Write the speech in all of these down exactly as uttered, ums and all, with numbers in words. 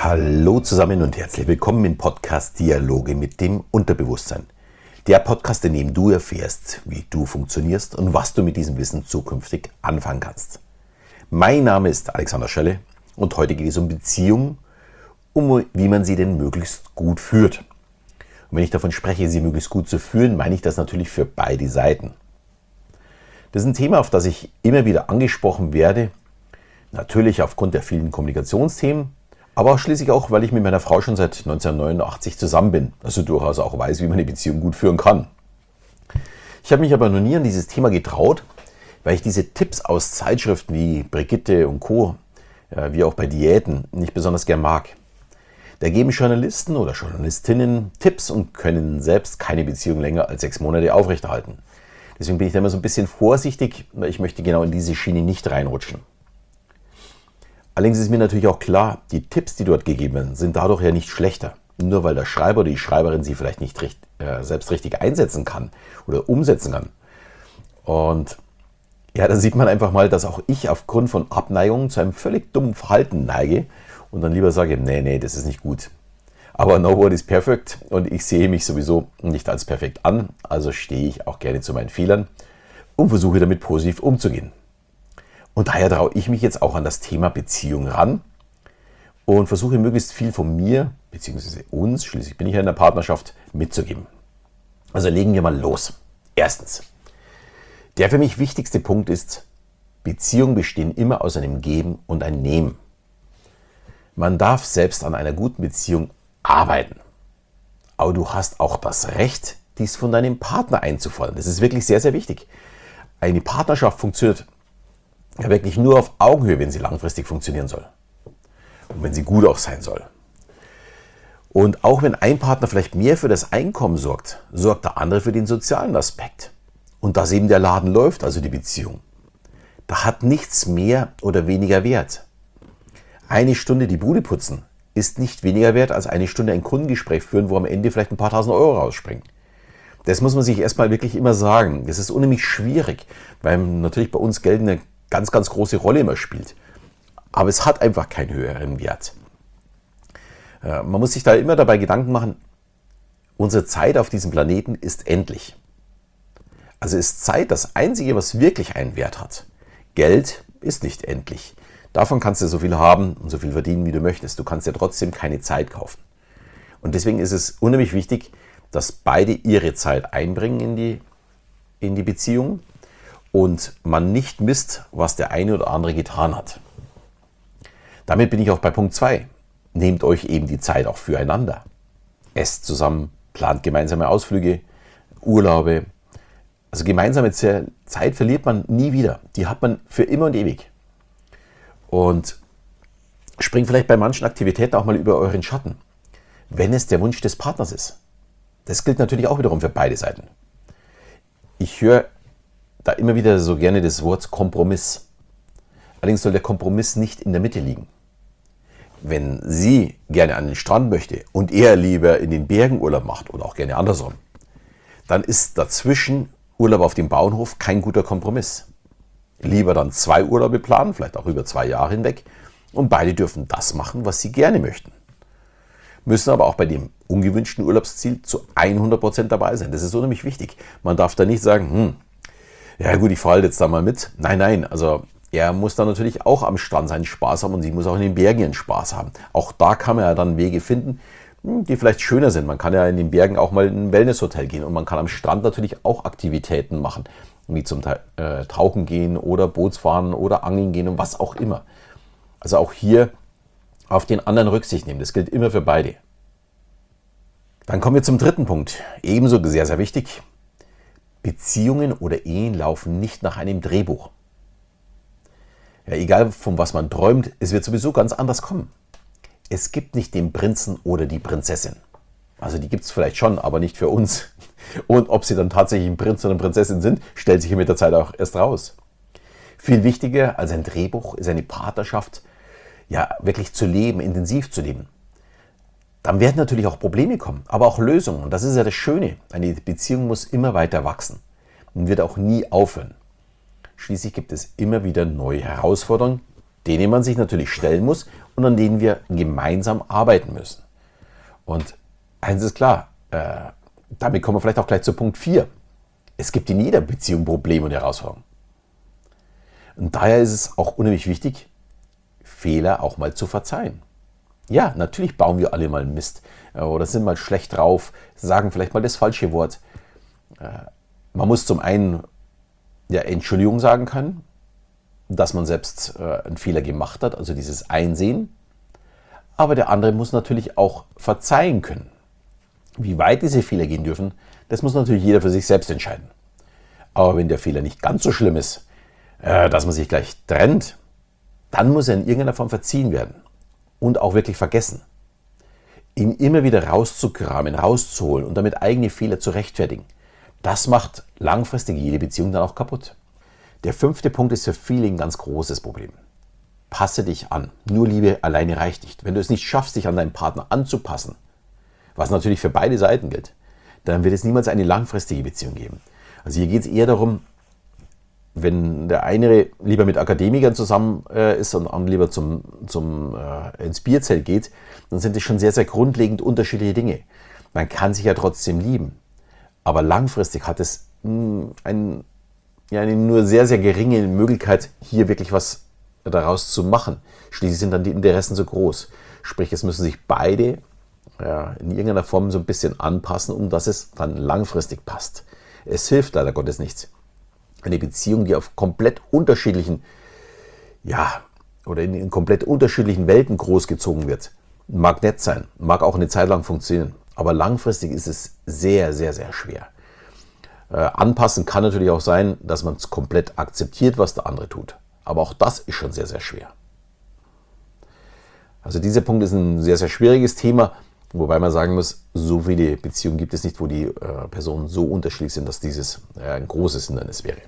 Hallo zusammen und herzlich willkommen im Podcast Dialoge mit dem Unterbewusstsein. Der Podcast, in dem du erfährst, wie du funktionierst und was du mit diesem Wissen zukünftig anfangen kannst. Mein Name ist Alexander Schelle und heute geht es um Beziehungen, um wie man sie denn möglichst gut führt. Und wenn ich davon spreche, sie möglichst gut zu führen, meine ich das natürlich für beide Seiten. Das ist ein Thema, auf das ich immer wieder angesprochen werde, natürlich aufgrund der vielen Kommunikationsthemen, aber schließlich auch, weil ich mit meiner Frau schon seit neunzehnhundertneunundachtzig zusammen bin, also durchaus auch weiß, wie man eine Beziehung gut führen kann. Ich habe mich aber noch nie an dieses Thema getraut, weil ich diese Tipps aus Zeitschriften wie Brigitte und Co., wie auch bei Diäten, nicht besonders gern mag. Da geben Journalisten oder Journalistinnen Tipps und können selbst keine Beziehung länger als sechs Monate aufrechterhalten. Deswegen bin ich da immer so ein bisschen vorsichtig, weil ich möchte genau in diese Schiene nicht reinrutschen. Allerdings ist mir natürlich auch klar, die Tipps, die dort gegeben werden, sind dadurch ja nicht schlechter. Nur weil der Schreiber oder die Schreiberin sie vielleicht nicht richt, äh, selbst richtig einsetzen kann oder umsetzen kann. Und ja, da sieht man einfach mal, dass auch ich aufgrund von Abneigungen zu einem völlig dummen Verhalten neige und dann lieber sage, nee, nee, das ist nicht gut. Aber nobody is perfect und ich sehe mich sowieso nicht als perfekt an, also stehe ich auch gerne zu meinen Fehlern und versuche damit positiv umzugehen. Und daher traue ich mich jetzt auch an das Thema Beziehung ran und versuche möglichst viel von mir, beziehungsweise uns, schließlich bin ich ja in der Partnerschaft, mitzugeben. Also legen wir mal los. Erstens, der für mich wichtigste Punkt ist, Beziehungen bestehen immer aus einem Geben und einem Nehmen. Man darf selbst an einer guten Beziehung arbeiten, aber du hast auch das Recht, dies von deinem Partner einzufordern. Das ist wirklich sehr, sehr wichtig. Eine Partnerschaft funktioniert ja wirklich nur auf Augenhöhe, wenn sie langfristig funktionieren soll. Und wenn sie gut auch sein soll. Und auch wenn ein Partner vielleicht mehr für das Einkommen sorgt, sorgt der andere für den sozialen Aspekt. Und dass eben der Laden läuft, also die Beziehung, da hat nichts mehr oder weniger Wert. Eine Stunde die Bude putzen ist nicht weniger wert, als eine Stunde ein Kundengespräch führen, wo am Ende vielleicht ein paar tausend Euro rausspringen. Das muss man sich erstmal wirklich immer sagen. Das ist unheimlich schwierig, weil natürlich bei uns Geld eine ganz, ganz große Rolle immer spielt. Aber es hat einfach keinen höheren Wert. Man muss sich da immer dabei Gedanken machen, unsere Zeit auf diesem Planeten ist endlich. Also ist Zeit das Einzige, was wirklich einen Wert hat. Geld ist nicht endlich. Davon kannst du so viel haben und so viel verdienen, wie du möchtest. Du kannst ja trotzdem keine Zeit kaufen. Und deswegen ist es unheimlich wichtig, dass beide ihre Zeit einbringen in die, in die Beziehung und man nicht misst, was der eine oder andere getan hat. Damit bin ich auch bei Punkt zwei. Nehmt euch eben die Zeit auch füreinander. Esst zusammen, plant gemeinsame Ausflüge, Urlaube. Also gemeinsame Zeit verliert man nie wieder. Die hat man für immer und ewig. Und springt vielleicht bei manchen Aktivitäten auch mal über euren Schatten, wenn es der Wunsch des Partners ist. Das gilt natürlich auch wiederum für beide Seiten. Ich höre da immer wieder so gerne das Wort Kompromiss. Allerdings soll der Kompromiss nicht in der Mitte liegen. Wenn sie gerne an den Strand möchte und er lieber in den Bergen Urlaub macht oder auch gerne andersrum, dann ist dazwischen Urlaub auf dem Bauernhof kein guter Kompromiss. Lieber dann zwei Urlaube planen, vielleicht auch über zwei Jahre hinweg, und beide dürfen das machen, was sie gerne möchten. Müssen aber auch bei dem ungewünschten Urlaubsziel zu hundert Prozent dabei sein. Das ist unheimlich wichtig. Man darf da nicht sagen, hm, ja gut, ich fahre jetzt da mal mit. Nein, nein, also er muss dann natürlich auch am Strand seinen Spaß haben und sie muss auch in den Bergen ihren Spaß haben. Auch da kann man ja dann Wege finden, die vielleicht schöner sind. Man kann ja in den Bergen auch mal in ein Wellnesshotel gehen und man kann am Strand natürlich auch Aktivitäten machen, wie zum Teil äh, Tauchen gehen oder Bootsfahren oder Angeln gehen und was auch immer. Also auch hier auf den anderen Rücksicht nehmen. Das gilt immer für beide. Dann kommen wir zum dritten Punkt. Ebenso sehr, sehr wichtig. Beziehungen oder Ehen laufen nicht nach einem Drehbuch. Ja, egal von was man träumt, es wird sowieso ganz anders kommen. Es gibt nicht den Prinzen oder die Prinzessin. Also die gibt es vielleicht schon, aber nicht für uns. Und ob sie dann tatsächlich ein Prinz oder eine Prinzessin sind, stellt sich mit der Zeit auch erst raus. Viel wichtiger als ein Drehbuch ist eine Partnerschaft, ja wirklich zu leben, intensiv zu leben. Dann werden natürlich auch Probleme kommen, aber auch Lösungen. Und das ist ja das Schöne. Eine Beziehung muss immer weiter wachsen und wird auch nie aufhören. Schließlich gibt es immer wieder neue Herausforderungen, denen man sich natürlich stellen muss und an denen wir gemeinsam arbeiten müssen. Und eins ist klar, äh, damit kommen wir vielleicht auch gleich zu Punkt vier. Es gibt in jeder Beziehung Probleme und Herausforderungen. Und daher ist es auch unheimlich wichtig, Fehler auch mal zu verzeihen. Ja, natürlich bauen wir alle mal Mist oder sind mal schlecht drauf, sagen vielleicht mal das falsche Wort. Man muss zum einen ja, Entschuldigung sagen können, dass man selbst einen Fehler gemacht hat, also dieses Einsehen. Aber der andere muss natürlich auch verzeihen können. Wie weit diese Fehler gehen dürfen, das muss natürlich jeder für sich selbst entscheiden. Aber wenn der Fehler nicht ganz so schlimm ist, dass man sich gleich trennt, dann muss er in irgendeiner Form verziehen werden und auch wirklich vergessen. Ihn immer wieder rauszukramen, rauszuholen und damit eigene Fehler zu rechtfertigen, das macht langfristig jede Beziehung dann auch kaputt. Der fünfte Punkt ist für viele ein ganz großes Problem. Passe dich an. Nur Liebe alleine reicht nicht. Wenn du es nicht schaffst, dich an deinen Partner anzupassen, was natürlich für beide Seiten gilt, dann wird es niemals eine langfristige Beziehung geben. Also hier geht es eher darum, wenn der eine lieber mit Akademikern zusammen äh, ist und der andere lieber zum, zum, äh, ins Bierzelt geht, dann sind das schon sehr, sehr grundlegend unterschiedliche Dinge. Man kann sich ja trotzdem lieben, aber langfristig hat es mh, ein, ja, eine nur sehr, sehr geringe Möglichkeit, hier wirklich was daraus zu machen. Schließlich sind dann die Interessen so groß. Sprich, es müssen sich beide ja, in irgendeiner Form so ein bisschen anpassen, um dass es dann langfristig passt. Es hilft leider Gottes nichts. Eine Beziehung, die auf komplett unterschiedlichen, ja, oder in, in komplett unterschiedlichen Welten großgezogen wird, mag nett sein, mag auch eine Zeit lang funktionieren, aber langfristig ist es sehr, sehr, sehr schwer. Äh, anpassen kann natürlich auch sein, dass man es komplett akzeptiert, was der andere tut. Aber auch das ist schon sehr, sehr schwer. Also dieser Punkt ist ein sehr, sehr schwieriges Thema, wobei man sagen muss, so viele Beziehungen gibt es nicht, wo die äh, Personen so unterschiedlich sind, dass dieses äh, ein großes Hindernis wäre.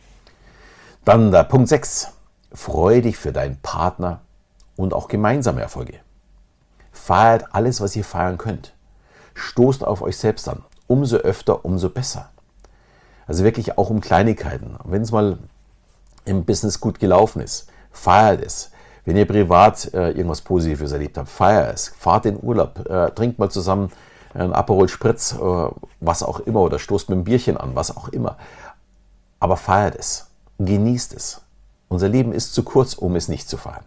Dann der Punkt sechs. Freue dich für deinen Partner und auch gemeinsame Erfolge. Feiert alles, was ihr feiern könnt. Stoßt auf euch selbst an. Umso öfter, umso besser. Also wirklich auch um Kleinigkeiten. Wenn es mal im Business gut gelaufen ist, feiert es. Wenn ihr privat äh, irgendwas Positives erlebt habt, feiert es. Fahrt in Urlaub, äh, trinkt mal zusammen einen Aperol Spritz, äh, was auch immer, oder stoßt mit einem Bierchen an, was auch immer. Aber feiert es. Genießt es. Unser Leben ist zu kurz, um es nicht zu feiern.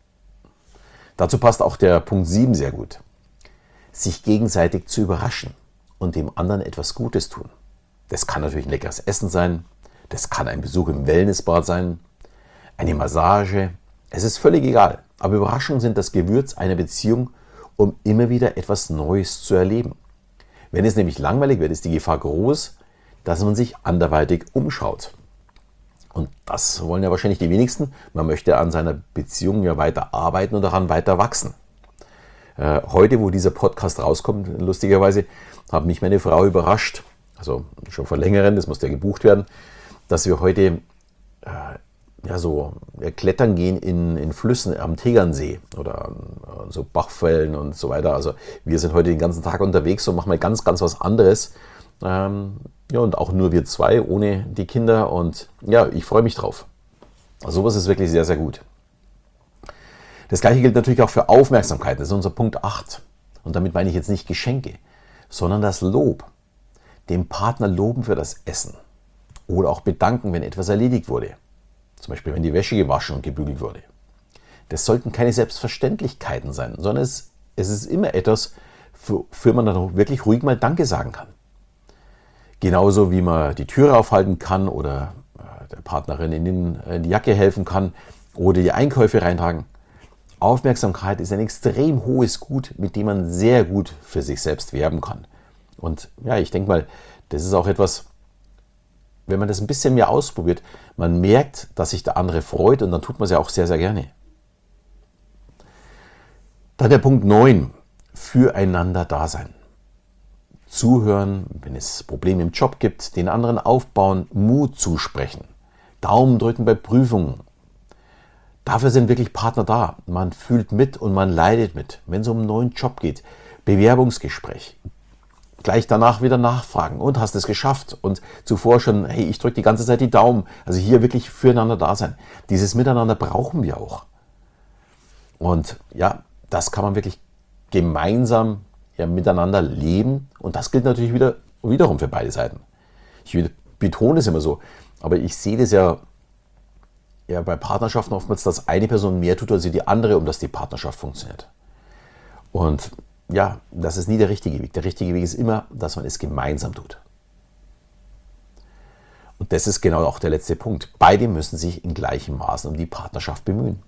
Dazu passt auch der Punkt sieben sehr gut. Sich gegenseitig zu überraschen und dem anderen etwas Gutes tun. Das kann natürlich ein leckeres Essen sein, das kann ein Besuch im Wellnessbad sein, eine Massage. Es ist völlig egal, aber Überraschungen sind das Gewürz einer Beziehung, um immer wieder etwas Neues zu erleben. Wenn es nämlich langweilig wird, ist die Gefahr groß, dass man sich anderweitig umschaut. Und das wollen ja wahrscheinlich die wenigsten. Man möchte an seiner Beziehung ja weiter arbeiten und daran weiter wachsen. Äh, heute, wo dieser Podcast rauskommt, lustigerweise, hat mich meine Frau überrascht, also schon vor längerem, das musste ja gebucht werden, dass wir heute äh, ja, so ja, klettern gehen in, in Flüssen am Tegernsee oder an so Bachfällen und so weiter. Also wir sind heute den ganzen Tag unterwegs und machen mal ganz, ganz was anderes. Ähm, ja, und auch nur wir zwei, ohne die Kinder. Und ja, ich freue mich drauf. Also sowas ist wirklich sehr, sehr gut. Das Gleiche gilt natürlich auch für Aufmerksamkeit. Das ist unser Punkt acht. Und damit meine ich jetzt nicht Geschenke, sondern das Lob. Dem Partner loben für das Essen. Oder auch bedanken, wenn etwas erledigt wurde. Zum Beispiel, wenn die Wäsche gewaschen und gebügelt wurde. Das sollten keine Selbstverständlichkeiten sein, sondern es, es ist immer etwas, für, für man dann wirklich ruhig mal Danke sagen kann. Genauso wie man die Türe aufhalten kann oder der Partnerin in, den, in die Jacke helfen kann oder die Einkäufe reintragen. Aufmerksamkeit ist ein extrem hohes Gut, mit dem man sehr gut für sich selbst werben kann. Und ja, ich denke mal, das ist auch etwas, wenn man das ein bisschen mehr ausprobiert, man merkt, dass sich der andere freut und dann tut man es ja auch sehr, sehr gerne. Dann der Punkt neun, füreinander da sein. Zuhören, wenn es Probleme im Job gibt, den anderen aufbauen, Mut zusprechen, Daumen drücken bei Prüfungen. Dafür sind wirklich Partner da. Man fühlt mit und man leidet mit. Wenn es um einen neuen Job geht, Bewerbungsgespräch, gleich danach wieder nachfragen und hast es geschafft und zuvor schon, hey, ich drücke die ganze Zeit die Daumen. Also hier wirklich füreinander da sein. Dieses Miteinander brauchen wir auch. Und ja, das kann man wirklich gemeinsam ja, miteinander leben. Und das gilt natürlich wieder, wiederum für beide Seiten. Ich betone es immer so, aber ich sehe das ja, ja bei Partnerschaften oftmals, dass eine Person mehr tut als die andere, um dass die Partnerschaft funktioniert. Und ja, das ist nie der richtige Weg. Der richtige Weg ist immer, dass man es gemeinsam tut. Und das ist genau auch der letzte Punkt. Beide müssen sich in gleichem Maße um die Partnerschaft bemühen.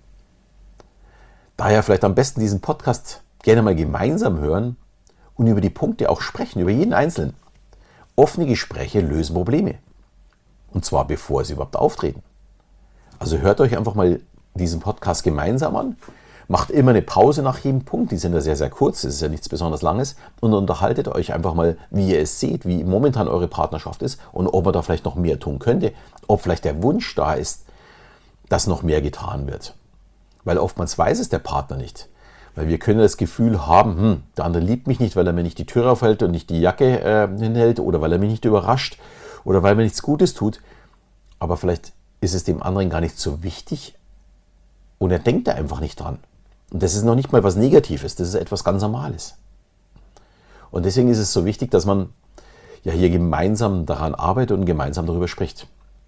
Daher vielleicht am besten diesen Podcast gerne mal gemeinsam hören und über die Punkte auch sprechen, über jeden Einzelnen. Offene Gespräche lösen Probleme. Und zwar bevor sie überhaupt auftreten. Also hört euch einfach mal diesen Podcast gemeinsam an. Macht immer eine Pause nach jedem Punkt, die sind ja sehr, sehr kurz, das ist ja nichts besonders Langes, und unterhaltet euch einfach mal, wie ihr es seht, wie momentan eure Partnerschaft ist und ob man da vielleicht noch mehr tun könnte, ob vielleicht der Wunsch da ist, dass noch mehr getan wird. Weil oftmals weiß es der Partner nicht. Weil wir können das Gefühl haben, hm, der andere liebt mich nicht, weil er mir nicht die Tür aufhält und nicht die Jacke äh, hinhält oder weil er mich nicht überrascht oder weil er mir nichts Gutes tut. Aber vielleicht ist es dem anderen gar nicht so wichtig und er denkt da einfach nicht dran. Und das ist noch nicht mal was Negatives, das ist etwas ganz Normales. Und deswegen ist es so wichtig, dass man ja hier gemeinsam daran arbeitet und gemeinsam darüber spricht.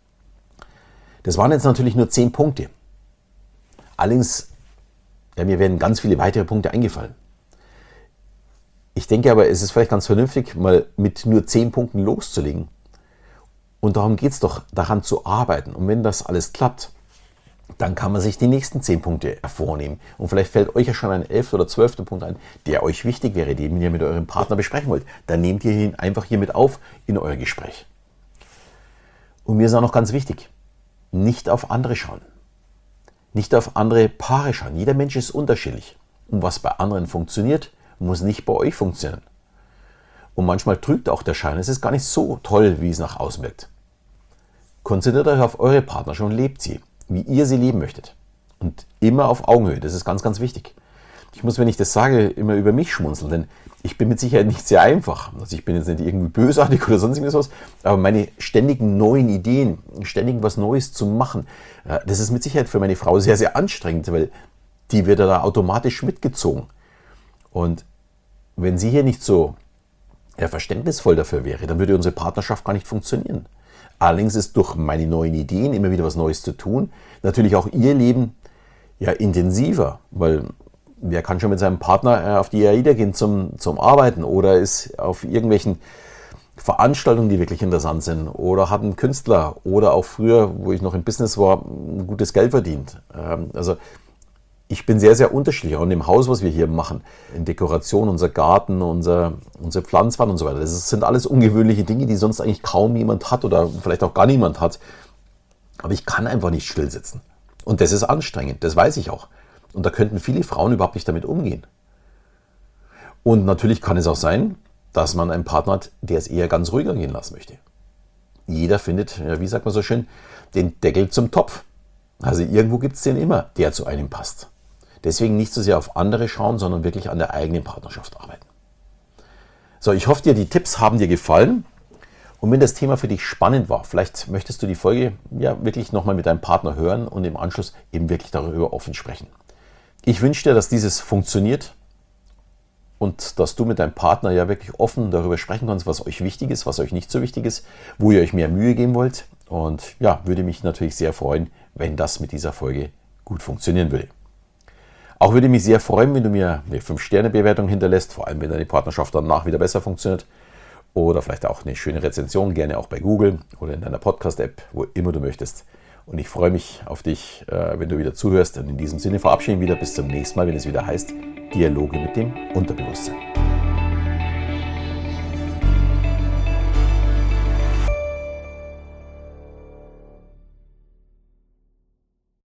Das waren jetzt natürlich nur zehn Punkte. Allerdings, ja, mir werden ganz viele weitere Punkte eingefallen. Ich denke aber, es ist vielleicht ganz vernünftig, mal mit nur zehn Punkten loszulegen. Und darum geht es doch, daran zu arbeiten. Und wenn das alles klappt, dann kann man sich die nächsten zehn Punkte vornehmen. Und vielleicht fällt euch ja schon ein elfter oder zwölfter Punkt ein, der euch wichtig wäre, den ihr mit eurem Partner besprechen wollt. Dann nehmt ihr ihn einfach hier mit auf in euer Gespräch. Und mir ist auch noch ganz wichtig, nicht auf andere schauen. Nicht auf andere Paare schauen. Jeder Mensch ist unterschiedlich. Und was bei anderen funktioniert, muss nicht bei euch funktionieren. Und manchmal trügt auch der Schein. Es ist gar nicht so toll, wie es nach außen wirkt. Konzentriert euch auf eure Partnerschaft und lebt sie, wie ihr sie leben möchtet. Und immer auf Augenhöhe, das ist ganz, ganz wichtig. Ich muss, wenn ich das sage, immer über mich schmunzeln, denn ich bin mit Sicherheit nicht sehr einfach. Also ich bin jetzt nicht irgendwie bösartig oder sonst irgendwas, aber meine ständigen neuen Ideen, ständig was Neues zu machen, das ist mit Sicherheit für meine Frau sehr, sehr anstrengend, weil die wird da automatisch mitgezogen. Und wenn sie hier nicht so ja, verständnisvoll dafür wäre, dann würde unsere Partnerschaft gar nicht funktionieren. Allerdings ist durch meine neuen Ideen, immer wieder was Neues zu tun, natürlich auch ihr Leben ja intensiver, weil wer kann schon mit seinem Partner auf die AIDA gehen zum, zum Arbeiten oder ist auf irgendwelchen Veranstaltungen, die wirklich interessant sind, oder hat einen Künstler oder auch früher, wo ich noch im Business war, ein gutes Geld verdient. Also ich bin sehr, sehr unterschiedlich. Auch in dem Haus, was wir hier machen, in Dekoration, unser Garten, unser, unsere Pflanzwand und so weiter. Das sind alles ungewöhnliche Dinge, die sonst eigentlich kaum jemand hat oder vielleicht auch gar niemand hat. Aber ich kann einfach nicht still sitzen. Und das ist anstrengend, das weiß ich auch. Und da könnten viele Frauen überhaupt nicht damit umgehen. Und natürlich kann es auch sein, dass man einen Partner hat, der es eher ganz ruhiger gehen lassen möchte. Jeder findet, ja, wie sagt man so schön, den Deckel zum Topf. Also irgendwo gibt es den immer, der zu einem passt. Deswegen nicht so sehr auf andere schauen, sondern wirklich an der eigenen Partnerschaft arbeiten. So, ich hoffe dir, die Tipps haben dir gefallen. Und wenn das Thema für dich spannend war, vielleicht möchtest du die Folge ja wirklich nochmal mit deinem Partner hören und im Anschluss eben wirklich darüber offen sprechen. Ich wünsche dir, dass dieses funktioniert und dass du mit deinem Partner ja wirklich offen darüber sprechen kannst, was euch wichtig ist, was euch nicht so wichtig ist, wo ihr euch mehr Mühe geben wollt. Und ja, würde mich natürlich sehr freuen, wenn das mit dieser Folge gut funktionieren würde. Auch würde mich sehr freuen, wenn du mir eine fünf Sterne Bewertung hinterlässt, vor allem wenn deine Partnerschaft danach wieder besser funktioniert. Oder vielleicht auch eine schöne Rezension, gerne auch bei Google oder in deiner Podcast-App, wo immer du möchtest. Und ich freue mich auf dich, wenn du wieder zuhörst. Und in diesem Sinne verabschieden wir wieder bis zum nächsten Mal, wenn es wieder heißt Dialoge mit dem Unterbewusstsein.